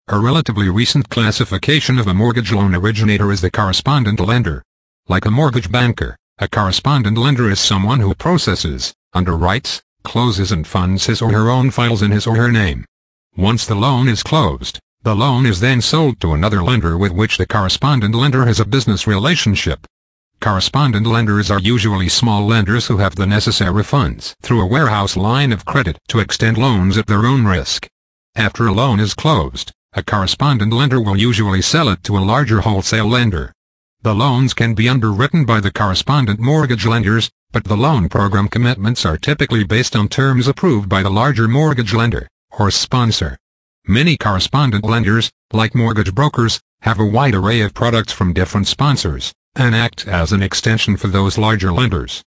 A relatively recent classification of a mortgage loan originator is the correspondent lender. Like a mortgage banker, a correspondent lender is someone who processes, underwrites, closes and funds his or her own files in his or her name. Once the loan is closed, the loan is then sold to another lender with which the correspondent lender has a business relationship. Correspondent lenders are usually small lenders who have the necessary funds through a warehouse line of credit to extend loans at their own risk. After a loan is closed, a correspondent lender will usually sell it to a larger wholesale lender. The loans can be underwritten by the correspondent mortgage lenders, but the loan program commitments are typically based on terms approved by the larger mortgage lender, or sponsor. Many correspondent lenders, like mortgage brokers, have a wide array of products from different sponsors, and act as an extension for those larger lenders.